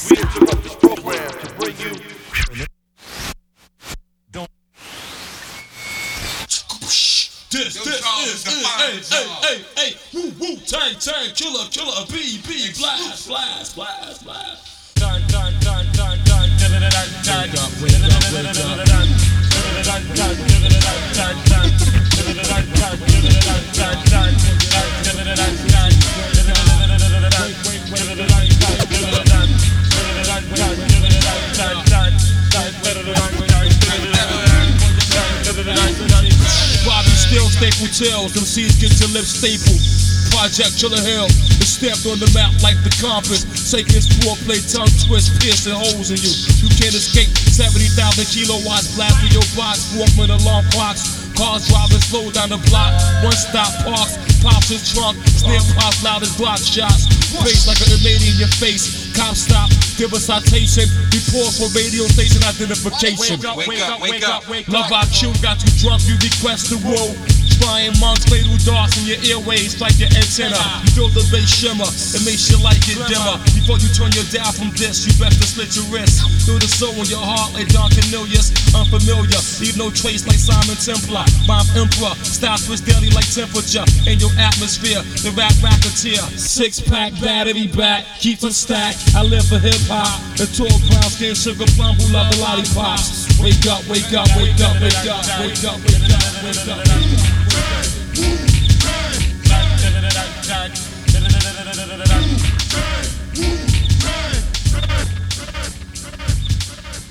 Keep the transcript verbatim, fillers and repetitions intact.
We interrupt this program to bring you. Don't. This, this is, is, hey, hey, hey, hey, woo, woo, tang, tang, killer, killer, B, B, blast, blast, blast, blast. Turn, turn, turn, turn, turn, turn, turn, turn, wake up, wake up, wake up. Bobby still staple tails, them C's get your lips stapled. Project Chiller Hill is stamped on the map like the compass. Satan's foreplay, tongue twist, piercing holes in you. You can't escape seventy thousand kilowatts blasting your box. Walkman alarm clocks. Cars driving slow down the block. One stop parks, pops his trunk. Snare pops loud as block shots. Face like a lady in your face. Cop stop, give a citation. Report for radio station identification. Wake up, wake up, wake up, wake up. Love I Q got you drunk, you request the woe. Flying monks, fatal darts in your airways like your antenna. You feel the bass shimmer, it makes your light get dimmer. Before you turn your dial from this, you best to slit your wrist. Feel the soul in your heart like Don Cornelius. Unfamiliar, leave no trace like Simon Templar. Bomb Emperor, style twist daily like temperature. In your atmosphere, the rap racketeer. Six pack battery back, keep a stack. I live for hip hop. The tall brown skin sugar plum who love the lollipops. Wake up, wake up, wake up, wake up, wake up, wake up, wake up. Wake up.